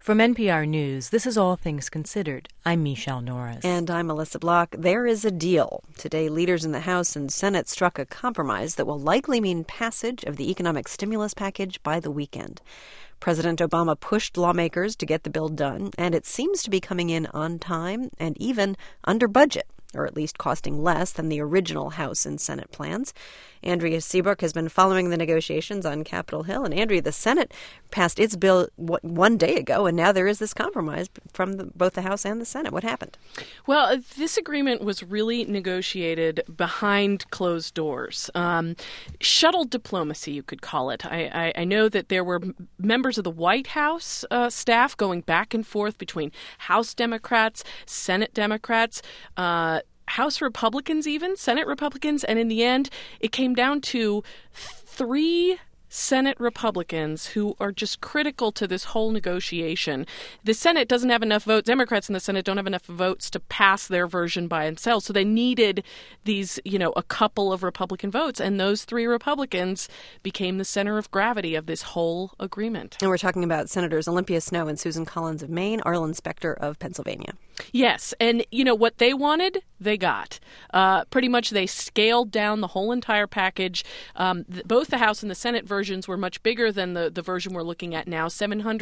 From NPR News, this is All Things Considered. I'm Michelle Norris. And I'm Melissa Block. There is a deal. Today, leaders in the House and Senate struck a compromise that will likely mean passage of the economic stimulus package by the weekend. President Obama pushed lawmakers to get the bill done, and it seems to be coming in on time and even under budget, or at least costing less than the original House and Senate plans. Andrea Seabrook has been following the negotiations on Capitol Hill. And Andrea, the Senate passed its bill one day ago, and now there is this compromise from both the House and the Senate. What happened? Well, this agreement was really negotiated behind closed doors. Shuttle diplomacy, you could call it. I know that there were members of the White House staff going back and forth between House Democrats, Senate Democrats, House Republicans even, Senate Republicans, and in the end, it came down to 3 Senate Republicans who are just critical to this whole negotiation. The Senate doesn't have enough votes. Democrats in the Senate don't have enough votes to pass their version by themselves. So they needed these, a couple of Republican votes. And those 3 Republicans became the center of gravity of this whole agreement. And we're talking about Senators Olympia Snowe and Susan Collins of Maine, Arlen Specter of Pennsylvania. Yes. And, what they wanted, they got. Pretty much they scaled down the whole entire package. Both the House and the Senate versions were much bigger than the version we're looking at now.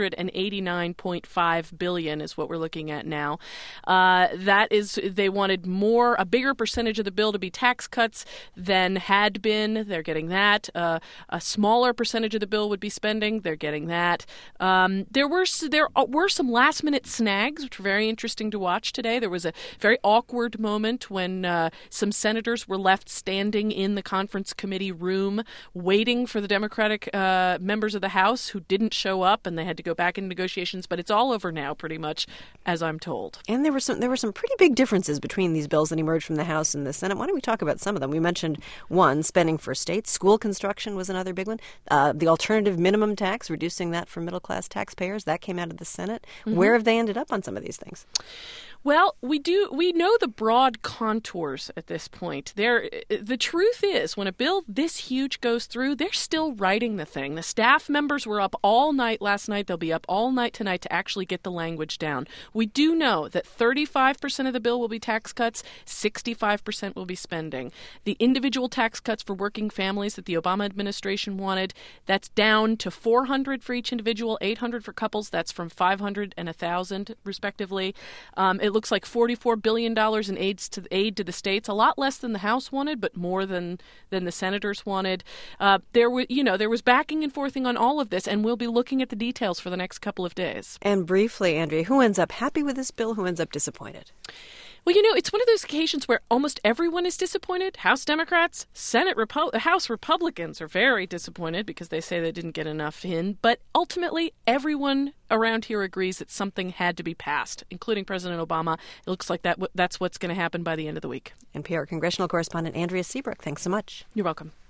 $789.5 billion is what we're looking at now. That is, they wanted a bigger percentage of the bill to be tax cuts than had been. They're getting that. A smaller percentage of the bill would be spending. They're getting that. There were some last minute snags, which were very interesting to watch today. There was a very awkward moment when some senators were left standing in the conference committee room waiting for the Democratic members of the House who didn't show up, and they had to go back in negotiations. But it's all over now, pretty much, as I'm told. And there were some pretty big differences between these bills that emerged from the House and the Senate. Why don't we talk about some of them? We mentioned one, spending for states. School construction was another big one. The alternative minimum tax, reducing that for middle-class taxpayers, that came out of the Senate. Mm-hmm. Where have they ended up on some of these things? Well, we know the broad contours at this point. The truth is, when a bill this huge goes through, they're still writing the thing. The staff members were up all night last night. They'll be up all night tonight to actually get the language down. We do know that 35% of the bill will be tax cuts, 65% will be spending. The individual tax cuts for working families that the Obama administration wanted, that's down to $400 for each individual, $800 for couples. That's from $500 and $1,000, respectively. It looks like $44 billion in aid to the states, a lot less than the House wanted, but more than the senators wanted. There was backing and forthing on all of this, and we'll be looking at the details for the next couple of days. And briefly, Andrea, who ends up happy with this bill? Who ends up disappointed? Well, it's one of those occasions where almost everyone is disappointed. House Democrats, House Republicans are very disappointed because they say they didn't get enough in. But ultimately, everyone around here agrees that something had to be passed, including President Obama. It looks like that's what's going to happen by the end of the week. NPR congressional correspondent Andrea Seabrook, thanks so much. You're welcome.